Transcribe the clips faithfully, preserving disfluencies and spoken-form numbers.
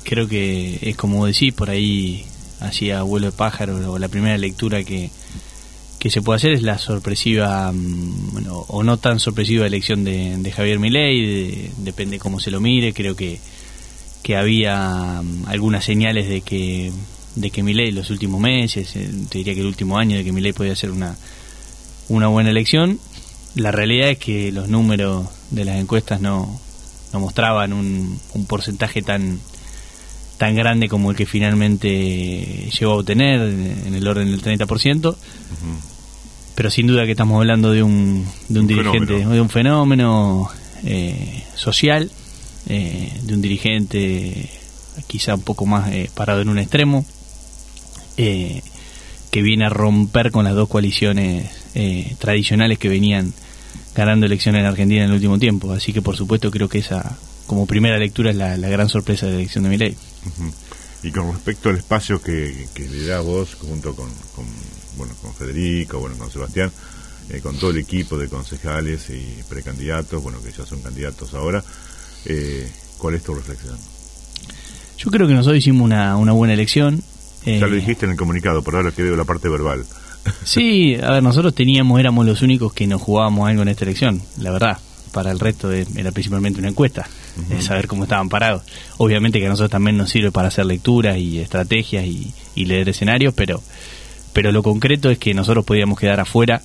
creo que es como decís, por ahí hacía vuelo de pájaro, o la primera lectura que, que se puede hacer es la sorpresiva, bueno, o no tan sorpresiva elección de, de Javier Milei, de, depende cómo se lo mire. Creo que, que había algunas señales de que de que Milei los últimos meses, te diría que el último año, de que Milei podía hacer una, una buena elección. La realidad es que los números de las encuestas no, no mostraban un, un porcentaje tan tan grande como el que finalmente llegó a obtener, en el orden del treinta por ciento. Uh-huh. Pero sin duda que estamos hablando de un, de un, un dirigente, fenómeno. de un fenómeno eh, social, eh, de un dirigente quizá un poco más eh, parado en un extremo, eh, que viene a romper con las dos coaliciones eh, tradicionales que venían ganando elecciones en Argentina en el último tiempo. Así que por supuesto creo que esa, como primera lectura, es la, la gran sorpresa de la elección de Milei. Uh-huh. Y con respecto al espacio que, que le da vos junto con, con bueno con Federico, bueno con Sebastián, eh, con todo el equipo de concejales y precandidatos, bueno que ya son candidatos ahora, eh, ¿cuál es tu reflexión? Yo creo que nosotros hicimos una, una buena elección. Ya eh, lo dijiste en el comunicado, por ahora quedó la parte verbal. Sí, a ver, nosotros teníamos, éramos los únicos que nos jugábamos algo en esta elección, la verdad. Para el resto de, era principalmente una encuesta, uh-huh. es saber cómo estaban parados. Obviamente que a nosotros también nos sirve para hacer lecturas y estrategias y, y leer escenarios, pero pero lo concreto es que nosotros podíamos quedar afuera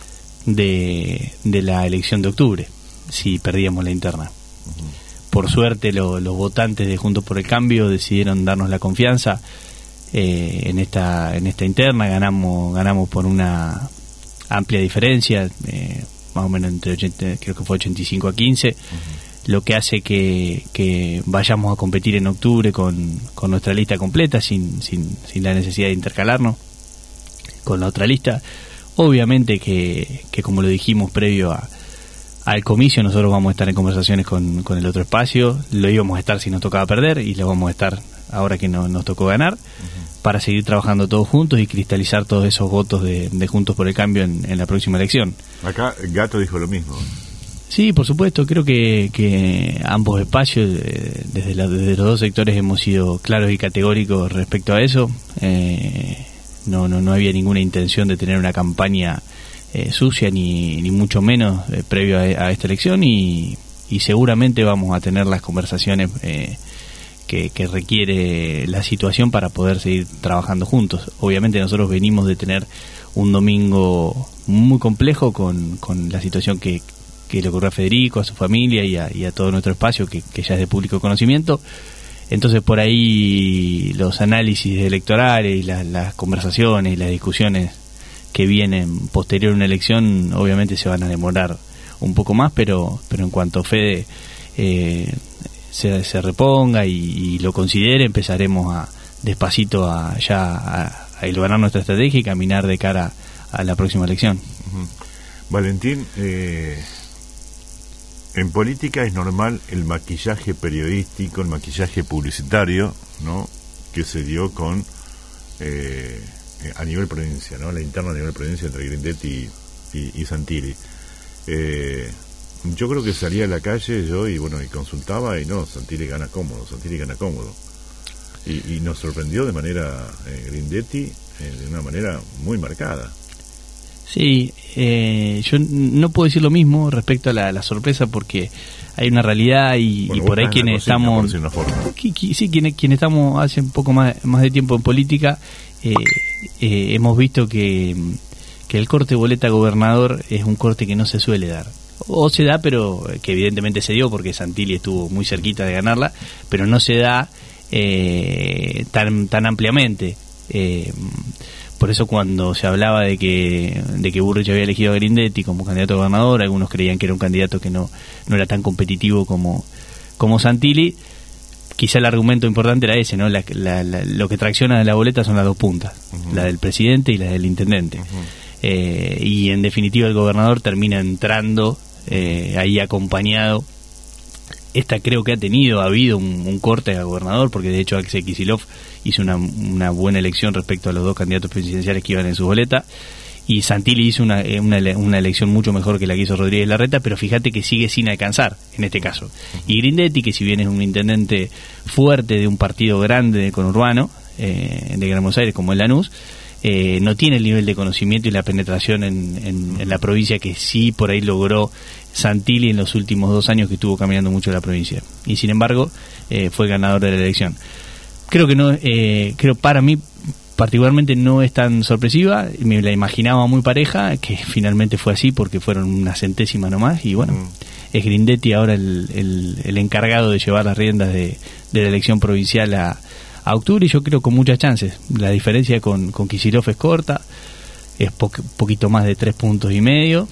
de, de la elección de octubre, si perdíamos la interna. Uh-huh. Por suerte lo, los votantes de Juntos por el Cambio decidieron darnos la confianza eh, en esta en esta interna. Ganamos ganamos por una amplia diferencia, eh, más o menos entre ochenta, creo que fue ochenta y cinco a quince, uh-huh. lo que hace que, que vayamos a competir en octubre con, con nuestra lista completa, sin, sin, sin la necesidad de intercalarnos con la otra lista. Obviamente que, que como lo dijimos previo a al comicio, nosotros vamos a estar en conversaciones con, con el otro espacio, lo íbamos a estar si nos tocaba perder y lo vamos a estar ahora que no, nos tocó ganar, uh-huh. para seguir trabajando todos juntos y cristalizar todos esos votos de, de Juntos por el Cambio en, en la próxima elección. Acá Gato dijo lo mismo. Sí, por supuesto, creo que, que ambos espacios, eh, desde, la, desde los dos sectores hemos sido claros y categóricos respecto a eso. Eh, no, no, no había ninguna intención de tener una campaña Eh, sucia ni, ni mucho menos eh, previo a, a esta elección, y, y seguramente vamos a tener las conversaciones eh, que, que requiere la situación para poder seguir trabajando juntos. Obviamente nosotros venimos de tener un domingo muy complejo con, con la situación que, que le ocurrió a Federico, a su familia y a, y a todo nuestro espacio que, que ya es de público conocimiento. Entonces por ahí los análisis electorales y la, las conversaciones y las discusiones que vienen posterior a una elección obviamente se van a demorar un poco más, pero pero en cuanto Fede eh, se, se reponga y, y lo considere, empezaremos a despacito a ya a, a elaborar nuestra estrategia y caminar de cara a la próxima elección. Uh-huh. Valentín, eh, en política es normal el maquillaje periodístico, el maquillaje publicitario, ¿no?, que se dio con eh, a nivel provincia, ¿no?, la interna a nivel provincia entre Grindetti y, y, y Santilli. Eh, yo creo que salía a la calle yo y bueno y consultaba y no, Santilli gana cómodo, Santilli gana cómodo. Y, y nos sorprendió de manera eh, Grindetti, eh, de una manera muy marcada. Sí, eh, yo no puedo decir lo mismo respecto a la, la sorpresa, porque hay una realidad y, bueno, y por ahí quienes estamos, qui, qui, sí, quienes, quienes estamos hace un poco más, más de tiempo en política, eh, eh, hemos visto que, que el corte boleta gobernador es un corte que no se suele dar. O se da, pero que evidentemente se dio porque Santilli estuvo muy cerquita de ganarla, pero no se da eh, tan tan ampliamente. Eh, por eso cuando se hablaba de que de que Burrich había elegido a Grindetti como candidato a gobernador, algunos creían que era un candidato que no no era tan competitivo como como Santilli. Quizá el argumento importante era ese, ¿no? La, la, la, lo que tracciona de la boleta son las dos puntas, uh-huh. la del presidente y la del intendente. Uh-huh. Eh, y en definitiva el gobernador termina entrando eh, ahí acompañado. Esta creo que ha tenido, ha habido un, un corte a gobernador, porque de hecho Axel Kicillof hizo una, una buena elección respecto a los dos candidatos presidenciales que iban en su boleta, y Santilli hizo una, una, una elección mucho mejor que la que hizo Rodríguez Larreta, pero fíjate que sigue sin alcanzar en este caso. Y Grindetti, que si bien es un intendente fuerte de un partido grande de conurbano eh, de Gran Buenos Aires como el Lanús, eh, no tiene el nivel de conocimiento y la penetración en, en, en la provincia que sí por ahí logró Santilli en los últimos dos años que estuvo caminando mucho la provincia, y sin embargo eh, fue ganador de la elección. Creo que no, eh, creo para mí particularmente no es tan sorpresiva, me la imaginaba muy pareja, que finalmente fue así porque fueron una centésima nomás, y bueno, mm. es Grindetti ahora el, el, el encargado de llevar las riendas de, de la elección provincial a, a octubre, y yo creo con muchas chances. La diferencia con, con Kicillof es corta, es po- poquito más de tres puntos y medio,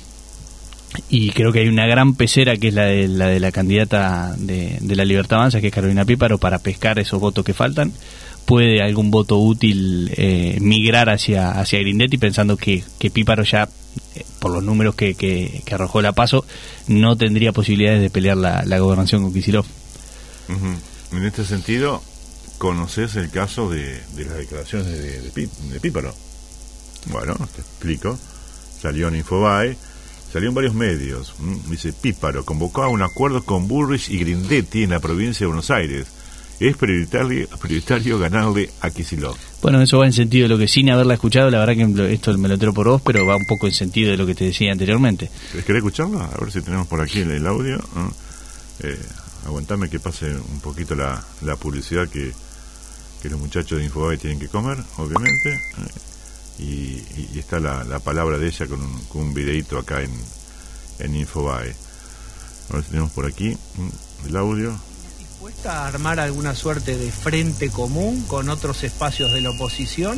y creo que hay una gran pecera que es la de la, de la candidata de, de la Libertad Avanza, que es Carolina Píparo, para pescar esos votos que faltan. Puede algún voto útil eh, migrar hacia hacia Grindetti, pensando que, que Píparo ya, eh, por los números que, que, que arrojó la PASO, no tendría posibilidades de pelear la, la gobernación con Kicillof. Uh-huh. En este sentido, ¿conoces el caso de, de las declaraciones de, de, Pí, de Píparo? Bueno, te explico. Salió en Infobae, salió en varios medios. ¿Mm? Dice: Píparo convocó a un acuerdo con Bullrich y Grindetti en la provincia de Buenos Aires. Es prioritario, prioritario ganarle a Kicillof. Bueno, eso va en sentido de lo que, sin haberla escuchado, la verdad que esto me lo entero por vos, pero va un poco en sentido de lo que te decía anteriormente. ¿Querés escucharlo? A ver si tenemos por aquí el, el audio. ¿eh? Eh, aguantame que pase un poquito la, la publicidad que, que los muchachos de Infobae tienen que comer, obviamente. ¿eh? Y, y está la, la palabra de ella con un, con un videito acá en, en Infobae. A ver si tenemos por aquí ¿eh? el audio. ¿Dispuesta a armar alguna suerte de frente común con otros espacios de la oposición,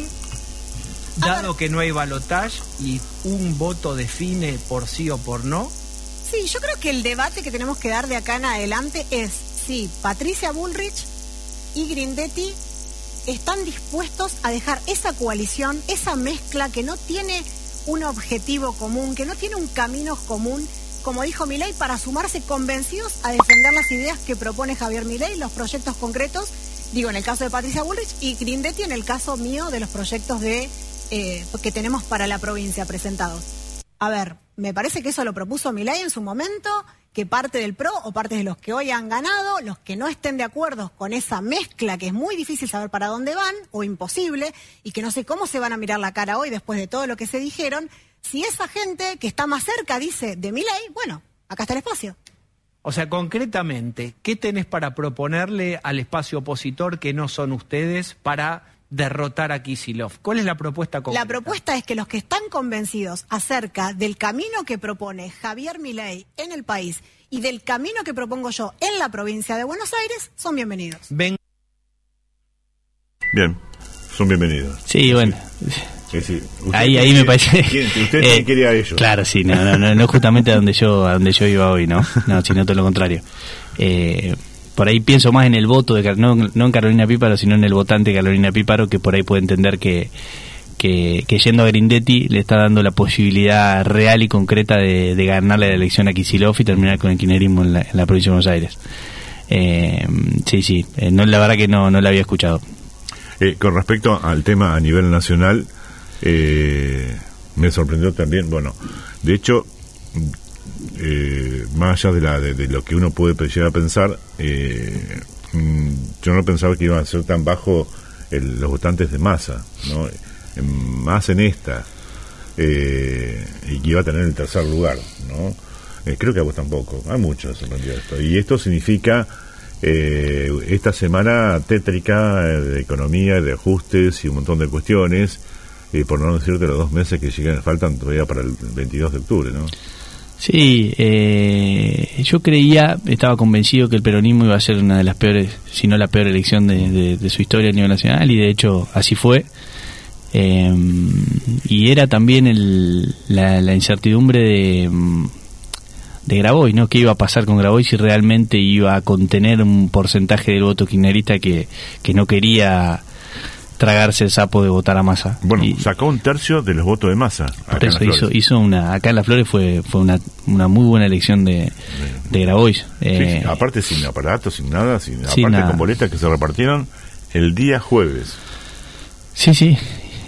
dado que no hay balotaje y un voto define por sí o por no? Sí, yo creo que el debate que tenemos que dar de acá en adelante es si Patricia Bullrich y Grindetti están dispuestos a dejar esa coalición, esa mezcla que no tiene un objetivo común, que no tiene un camino común, como dijo Milei, para sumarse convencidos a defender las ideas que propone Javier Milei, los proyectos concretos, digo, en el caso de Patricia Bullrich, y Grindetti en el caso mío de los proyectos de eh, que tenemos para la provincia presentados. A ver, me parece que eso lo propuso Milei en su momento, que parte del PRO o parte de los que hoy han ganado, los que no estén de acuerdo con esa mezcla, que es muy difícil saber para dónde van, o imposible, y que no sé cómo se van a mirar la cara hoy después de todo lo que se dijeron. Si esa gente que está más cerca dice de Milei, bueno, acá está el espacio. O sea, concretamente, ¿qué tenés para proponerle al espacio opositor que no son ustedes para derrotar a Kicillof? ¿Cuál es la propuesta concreta? La propuesta es que los que están convencidos acerca del camino que propone Javier Milei en el país y del camino que propongo yo en la provincia de Buenos Aires son bienvenidos. Ven. Bien, son bienvenidos. Sí, bueno. Sí, sí. Ahí, ahí me parece. Usted eh, quería a ellos. Claro, sí, no, no, no, no justamente a donde yo, a donde yo iba hoy, ¿no? No, sino todo lo contrario. Eh, por ahí pienso más en el voto de no, no en Carolina Píparo, sino en el votante de Carolina Píparo, que por ahí puede entender que, que, que yendo a Grindetti le está dando la posibilidad real y concreta de, de ganarle la elección a Kicillof y terminar con el kirchnerismo en la, en la provincia de Buenos Aires. Eh, sí, sí, eh, no, la verdad que no, no la había escuchado. Eh, con respecto al tema a nivel nacional, eh, me sorprendió también, bueno, de hecho, eh, más allá de, la, de, de lo que uno puede llegar a pensar, eh, yo no pensaba que iban a ser tan bajos el, los votantes de Massa, ¿no? En, más en esta, eh, y que iba a tener el tercer lugar, ¿no? Eh, creo que a vos tampoco, a muchos sorprendió esto, y esto significa eh, esta semana tétrica de economía, de ajustes y un montón de cuestiones, eh, por no decirte los dos meses que llegan, faltan todavía para el veintidós de octubre, ¿no? Sí, eh, yo creía, estaba convencido que el peronismo iba a ser una de las peores, si no la peor elección de, de, de su historia a nivel nacional, y de hecho así fue. Eh, y era también el, la, la incertidumbre de, de Grabois, ¿no? ¿Qué iba a pasar con Grabois si realmente iba a contener un porcentaje del voto kirchnerista que, que no quería tragarse el sapo de votar a Massa? Bueno, y sacó un tercio de los votos de Massa. Por eso hizo, hizo una, acá en Las Flores fue fue una, una muy buena elección de, de Grabois. Sí, eh, sí, aparte sin aparato, sin nada, sin, sin aparte nada. Con boletas que se repartieron el día jueves. Sí, sí.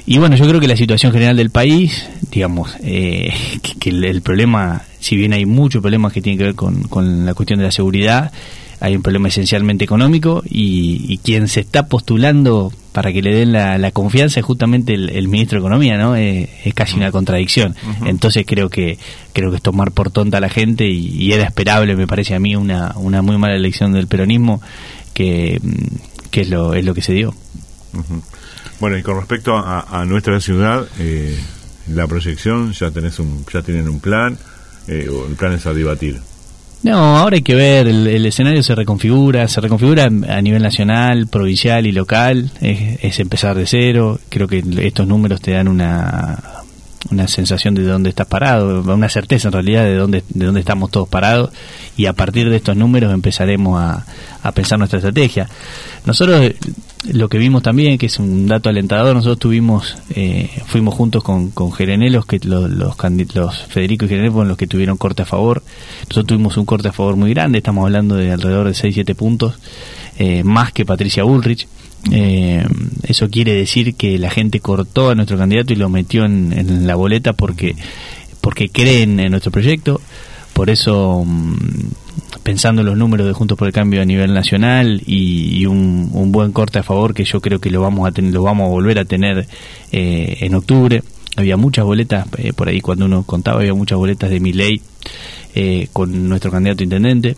Y bueno, yo creo que la situación general del país, digamos, eh, que, que el, el problema, si bien hay muchos problemas que tienen que ver con, con la cuestión de la seguridad, hay un problema esencialmente económico y, y quien se está postulando para que le den la, la confianza es justamente el, el ministro de Economía, ¿no? Eh, es casi una contradicción. Uh-huh. Entonces creo que creo que es tomar por tonta a la gente y, y era esperable, me parece a mí, una, una muy mala elección del peronismo, que, que es, lo, es lo que se dio. Uh-huh. Bueno, y con respecto a, a nuestra ciudad, eh, la proyección, ya tenés un, ya tienen un plan, eh, o el plan es a debatir. No, ahora hay que ver, el, el escenario se reconfigura, se reconfigura a nivel nacional, provincial y local, es, es empezar de cero. Creo que estos números te dan una una sensación de dónde estás parado, una certeza en realidad de dónde de dónde estamos todos parados, y a partir de estos números empezaremos a, a pensar nuestra estrategia. Nosotros lo que vimos también, que es un dato alentador, nosotros tuvimos eh, fuimos juntos con, con Gerené, los que los, los, los Federico y Gerené fueron los que tuvieron corte a favor. Nosotros tuvimos un corte a favor muy grande, estamos hablando de alrededor de seis siete puntos, eh, más que Patricia Bullrich. Eh, eso quiere decir que la gente cortó a nuestro candidato y lo metió en, en la boleta porque porque creen en nuestro proyecto. Por eso, pensando en los números de Juntos por el Cambio a nivel nacional y, y un, un buen corte a favor, que yo creo que lo vamos a tener, lo vamos a volver a tener eh, en octubre. Había muchas boletas, eh, por ahí cuando uno contaba, había muchas boletas de Milei eh, con nuestro candidato a intendente.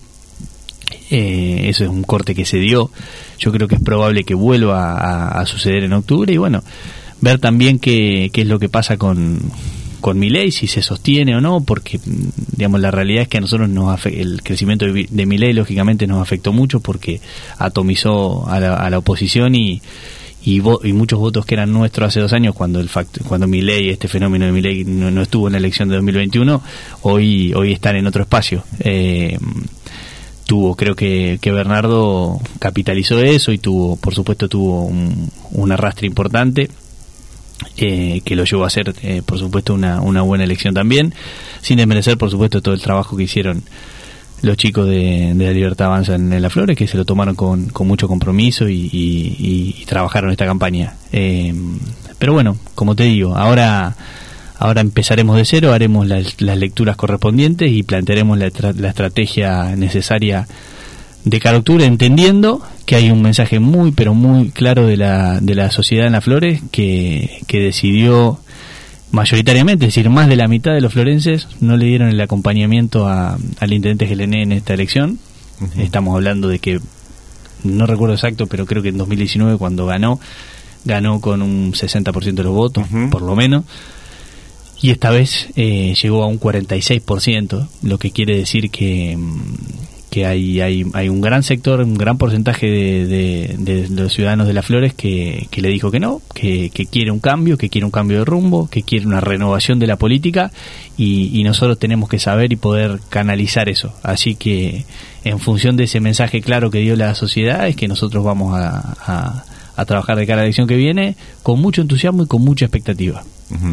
Eh, eso es un corte que se dio. Yo creo que es probable que vuelva a, a suceder en octubre, y bueno, ver también qué, qué es lo que pasa con con Milei, si se sostiene o no, porque digamos la realidad es que a nosotros nos afe- el crecimiento de, de Milei lógicamente nos afectó mucho porque atomizó a la, a la oposición y y, vo- y muchos votos que eran nuestros hace dos años cuando el fact- cuando Milei, este fenómeno de Milei no, no estuvo en la elección de dos mil veintiuno, hoy hoy están en otro espacio. Eh, tuvo, creo que, que Bernardo capitalizó eso y tuvo, por supuesto, tuvo un, un arrastre importante. Eh, que lo llevó a hacer, eh, por supuesto, una, una buena elección también, sin desmerecer, por supuesto, todo el trabajo que hicieron los chicos de, de la Libertad Avanza en, en Las Flores, que se lo tomaron con, con mucho compromiso y, y, y trabajaron esta campaña. Eh, pero bueno, como te digo, ahora ahora empezaremos de cero, haremos las, las lecturas correspondientes y plantearemos la, la estrategia necesaria de cara a octubre, entendiendo que hay un mensaje muy pero muy claro de la de la sociedad en Las Flores que, que decidió mayoritariamente, es decir, más de la mitad de los florenses no le dieron el acompañamiento a, al intendente Gerené en esta elección. Uh-huh. Estamos hablando de que, no recuerdo exacto, pero creo que en dos mil diecinueve cuando ganó, ganó con un sesenta por ciento de los votos, uh-huh. por lo menos, y esta vez eh, llegó a un cuarenta y seis por ciento, lo que quiere decir que que hay, hay hay un gran sector, un gran porcentaje de, de, de los ciudadanos de Las Flores que, que le dijo que no, que, que quiere un cambio, que quiere un cambio de rumbo, que quiere una renovación de la política, y, y nosotros tenemos que saber y poder canalizar eso. Así que en función de ese mensaje claro que dio la sociedad es que nosotros vamos a, a, a trabajar de cara a la elección que viene con mucho entusiasmo y con mucha expectativa. Uh-huh.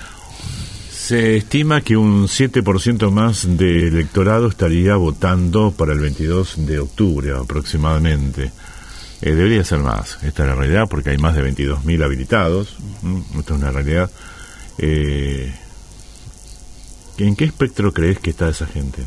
Se estima que un siete por ciento más de electorado estaría votando para el veintidós de octubre aproximadamente. Eh, debería ser más, esta es la realidad, porque hay más de veintidós mil habilitados. ¿Mm? Esta es una realidad. Eh, ¿En qué espectro crees que está esa gente?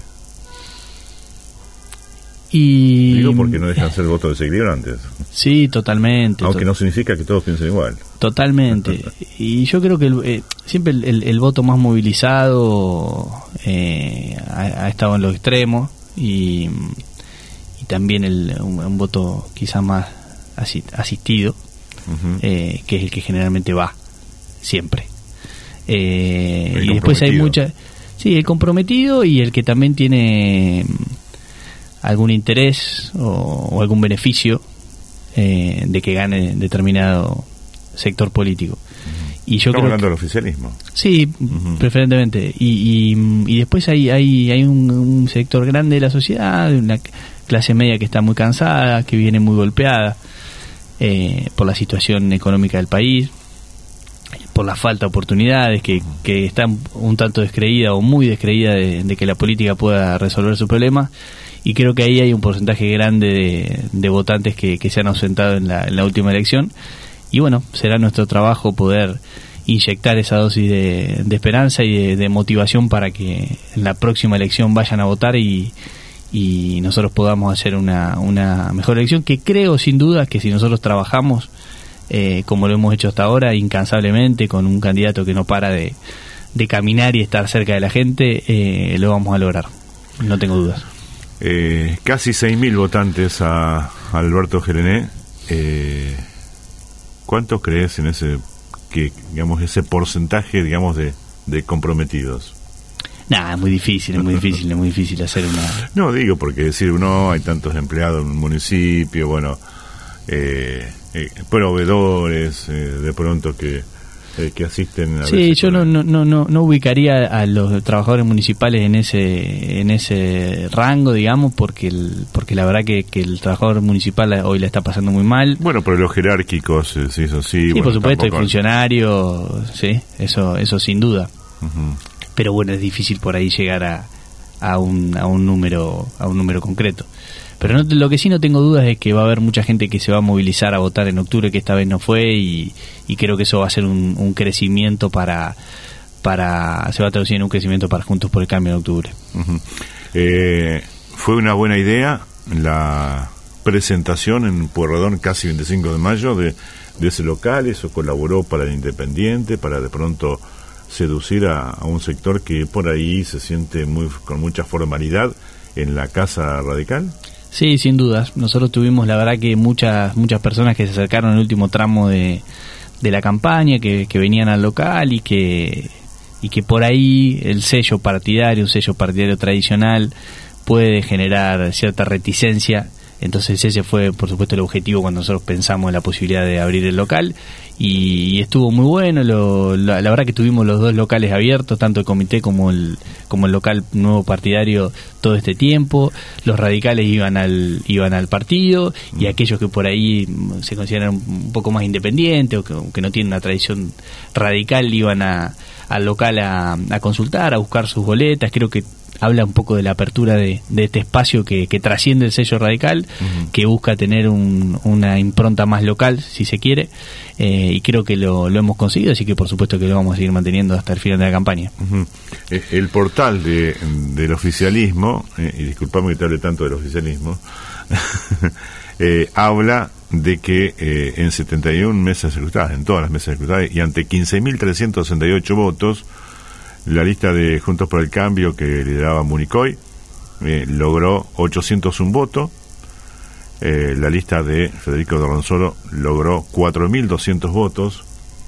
Y digo porque no dejan ser votos desequilibrantes. Sí, totalmente. Aunque to- no significa que todos piensen igual. Totalmente. Y yo creo que el, eh, siempre el, el, el voto más movilizado eh, ha, ha estado en los extremos, y, y también el, un, un voto quizás más asi- asistido, uh-huh. eh, que es el que generalmente va siempre. Eh, y después hay mucha... Sí, el comprometido y el que también tiene algún interés o, o algún beneficio eh, de que gane determinado sector político. Uh-huh. Y yo Estamos creo hablando que, del oficialismo. Sí, uh-huh. preferentemente. Y, y, y después hay hay, hay un, un sector grande de la sociedad, una clase media que está muy cansada, que viene muy golpeada eh, por la situación económica del país, por la falta de oportunidades, que, que está un tanto descreída o muy descreída de, de que la política pueda resolver sus problemas. Y creo que ahí hay un porcentaje grande de, de votantes que, que se han ausentado en la, en la última elección, y bueno, será nuestro trabajo poder inyectar esa dosis de, de esperanza y de, de motivación para que en la próxima elección vayan a votar y, y nosotros podamos hacer una, una mejor elección, que creo sin duda que si nosotros trabajamos eh, como lo hemos hecho hasta ahora, incansablemente, con un candidato que no para de, de caminar y estar cerca de la gente, eh, lo vamos a lograr, no tengo dudas. Eh, casi seis mil votantes a, a Alberto Gerené. Eh, ¿Cuántos crees en ese que digamos ese porcentaje digamos de, de comprometidos? Nah, es muy difícil, es muy difícil, es muy difícil hacer una... No, digo, porque decir, no, hay tantos empleados en un municipio, bueno, eh, eh, proveedores, eh, de pronto que eh, que asisten a... Sí, yo no, no, no, no ubicaría a los trabajadores municipales en ese en ese rango, digamos, porque el, porque la verdad que, que el trabajador municipal hoy la está pasando muy mal. Bueno, pero los jerárquicos, eh, sí, eso sí. Sí, bueno, por supuesto, hay tampoco... funcionarios, sí, eso eso sin duda. Uh-huh. Pero bueno, es difícil por ahí llegar a, a un a un número a un número concreto. Pero no, lo que sí no tengo dudas es que va a haber mucha gente que se va a movilizar a votar en octubre, que esta vez no fue, y, y creo que eso va a ser un, un crecimiento para para se va a traducir en un crecimiento para Juntos por el Cambio en octubre. Uh-huh. Eh, fue una buena idea la presentación en Pueyrredón, casi veinticinco de mayo, de, de ese local. Eso colaboró para el Independiente, para de pronto seducir a, a un sector que por ahí se siente muy con mucha formalidad en la Casa Radical. Sí, sin dudas. Nosotros tuvimos, la verdad, que muchas muchas personas que se acercaron en el último tramo de, de la campaña, que, que venían al local y que y que por ahí el sello partidario, un sello partidario tradicional, puede generar cierta reticencia. Entonces ese fue, por supuesto, el objetivo cuando nosotros pensamos en la posibilidad de abrir el local, y, y estuvo muy bueno. Lo, la, la verdad que tuvimos los dos locales abiertos, tanto el comité como el como el local nuevo partidario, todo este tiempo. Los radicales iban al iban al partido, y aquellos que por ahí se consideran un poco más independientes o que, que no tienen una tradición radical iban a, al local a, a consultar, a buscar sus boletas. Creo que habla un poco de la apertura de, de este espacio que, que trasciende el sello radical, uh-huh. que busca tener un, una impronta más local, si se quiere, eh, y creo que lo, lo hemos conseguido, así que por supuesto que lo vamos a seguir manteniendo hasta el final de la campaña. Uh-huh. El portal de, del oficialismo, eh, y disculpame que te hable tanto del oficialismo, eh, habla de que eh, en setenta y una mesas escrutadas, en todas las mesas escrutadas, y ante quince mil trescientos sesenta y ocho votos, la lista de Juntos por el Cambio, que lideraba Municoy, eh, logró ochocientos un votos. Eh, la lista de Federico Dorronsoro logró cuatro mil doscientos votos,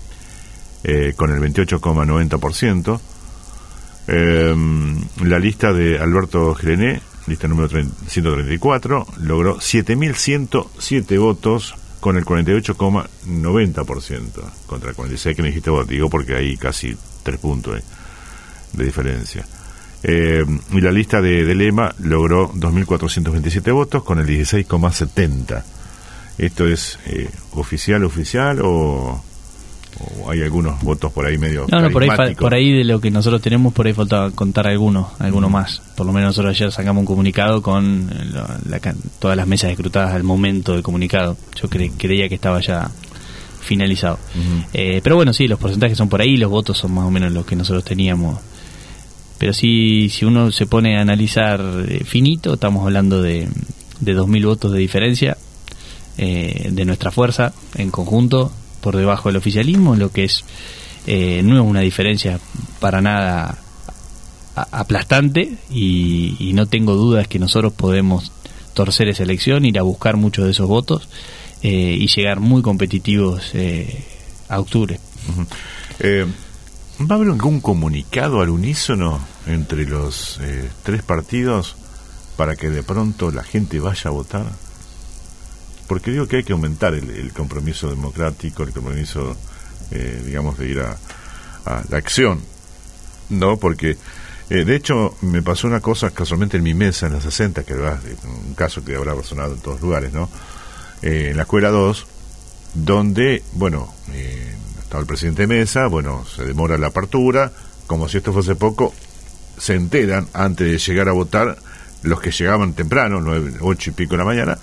eh, con el veintiocho coma noventa por ciento. Eh, la lista de Alberto Gerené, lista número ciento treinta y cuatro, logró siete mil ciento siete votos, con el cuarenta y ocho coma noventa por ciento, contra el cuarenta y seis que me dijiste vos, digo porque hay casi tres puntos eh. de diferencia. Eh, y la lista de, de Lema logró dos mil cuatrocientos veintisiete votos, con el dieciséis coma setenta. ¿Esto es eh, oficial, oficial o, o hay algunos votos por ahí medio No, no, por ahí, por ahí de lo que nosotros tenemos, por ahí falta contar algunos, alguno mm. más. Por lo menos nosotros ayer sacamos un comunicado con la, la, todas las mesas escrutadas al momento del comunicado. Yo cre, creía que estaba ya finalizado. Uh-huh. Eh, pero bueno, sí, los porcentajes son por ahí, los votos son más o menos los que nosotros teníamos. Pero sí, si uno se pone a analizar eh, finito, estamos hablando de, de dos mil votos de diferencia eh, de nuestra fuerza en conjunto por debajo del oficialismo, lo que es eh, no es una diferencia para nada a, aplastante, y, y no tengo dudas que nosotros podemos torcer esa elección, ir a buscar muchos de esos votos eh, y llegar muy competitivos eh, a octubre. Uh-huh. eh, ¿Va a haber algún comunicado al unísono entre los eh, tres partidos para que de pronto la gente vaya a votar? Porque digo que hay que aumentar el, el compromiso democrático, el compromiso, eh, digamos, de ir a, a la acción, ¿no? Porque, eh, de hecho, me pasó una cosa casualmente en mi mesa en la sesenta, que es un caso que habrá resonado en todos lugares, ¿no? Eh, en la escuela dos, donde, bueno... Eh, estaba el presidente de mesa, bueno, se demora la apertura, como si esto fuese poco, se enteran antes de llegar a votar los que llegaban temprano, nueve, ocho y pico de la mañana,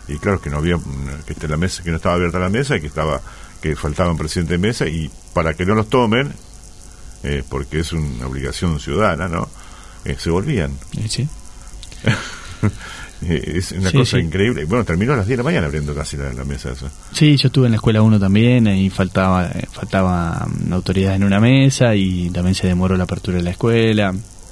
y claro que no había, que este, la mesa, que no estaba abierta la mesa y que estaba, que faltaba un presidente de mesa, y para que no los tomen, eh, porque es una obligación ciudadana, ¿no? Eh, se volvían. Sí. Es una sí, cosa sí. increíble. Bueno, terminó a las diez de la mañana abriendo casi la, la mesa eso. Sí, yo estuve en la escuela uno también, y faltaba eh, faltaba um, autoridad en una mesa, y también se demoró la apertura de la escuela.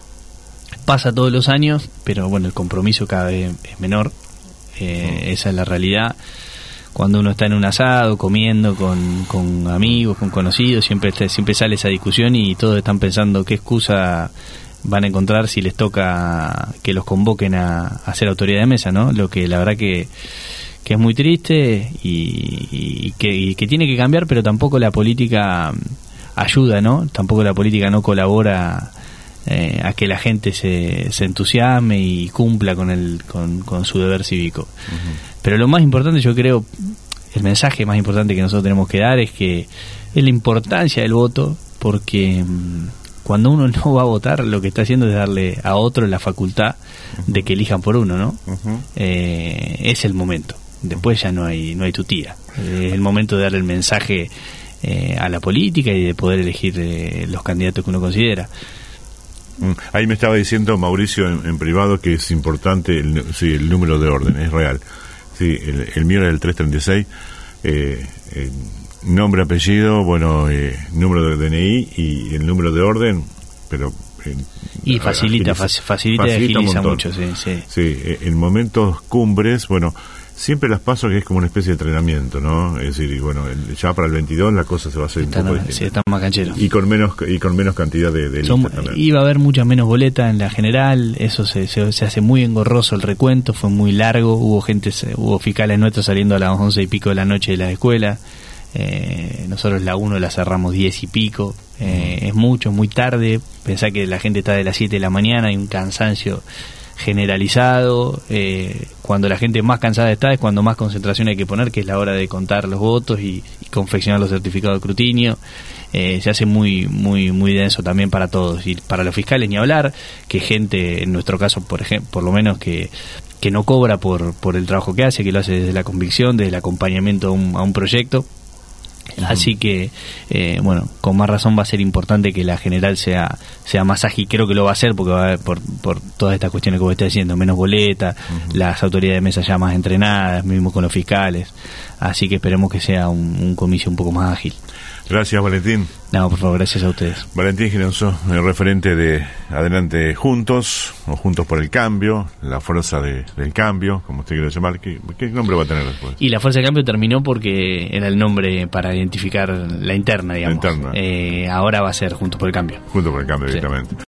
Pasa todos los años, pero bueno, el compromiso cada vez es menor. Eh, oh. Esa es la realidad. Cuando uno está en un asado, comiendo con, con amigos, con conocidos, siempre siempre sale esa discusión y todos están pensando qué excusa van a encontrar si les toca que los convoquen a, a ser autoridad de mesa, ¿no? Lo que la verdad que, que es muy triste y, y, que, y que tiene que cambiar, pero tampoco la política ayuda, ¿no? Tampoco la política no colabora eh, a que la gente se, se entusiasme y cumpla con el con, con su deber cívico. Uh-huh. Pero lo más importante, yo creo, el mensaje más importante que nosotros tenemos que dar es que es la importancia del voto, porque cuando uno no va a votar, lo que está haciendo es darle a otro la facultad de que elijan por uno, ¿no? Uh-huh. Eh, es el momento. Después ya no hay no hay tutía. Es el momento de darle el mensaje eh, a la política y de poder elegir eh, los candidatos que uno considera. Ahí me estaba diciendo Mauricio en, en privado que es importante el, sí, el número de orden, es real. Sí, el, el mío era el trescientos treinta y seis, eh, eh, nombre, apellido, bueno, eh, número de D N I y el número de orden, pero... Eh, y facilita, agiliza, facilita, facilita y agiliza mucho, sí, sí. Sí, eh, en momentos cumbres, bueno... Siempre las paso que es como una especie de entrenamiento, ¿no? Es decir, y bueno, el, ya para el veintidós la cosa se va a hacer están, un poco distinta. Sí, están más cancheros. Y con menos y con menos cantidad de, de Son, iba a haber mucha menos boleta en la general, eso se, se, se hace muy engorroso el recuento, fue muy largo, hubo gente, hubo fiscales nuestros saliendo a las once y pico de la noche de la escuela, eh, nosotros la uno la cerramos diez y pico, eh, mm. es mucho, muy tarde, pensá que la gente está de las siete de la mañana, hay un cansancio generalizado, eh, cuando la gente más cansada está es cuando más concentración hay que poner, que es la hora de contar los votos y, y confeccionar los certificados de escrutinio. Eh, se hace muy muy muy denso también para todos, y para los fiscales ni hablar, que gente, en nuestro caso por ejemplo, por lo menos que que no cobra por por el trabajo que hace, que lo hace desde la convicción, desde el acompañamiento a un, a un proyecto. Así que, eh, bueno, con más razón va a ser importante que la general sea sea más ágil. Creo que lo va a hacer porque va a haber, por, por todas estas cuestiones que vos estás diciendo, menos boleta, uh-huh. las autoridades de mesa ya más entrenadas, mismo con los fiscales. Así que esperemos que sea un, un comicio un poco más ágil. Gracias, Valentín. No, por favor, gracias a ustedes. Valentín Gironzó, el referente de Adelante Juntos, o Juntos por el Cambio, la fuerza de, del cambio, como usted quiere llamar. ¿Qué, ¿Qué nombre va a tener después? Y la fuerza del cambio terminó porque era el nombre para identificar la interna, digamos. La interna. Eh, ahora va a ser Juntos por el Cambio. Juntos por el Cambio, sí. Directamente.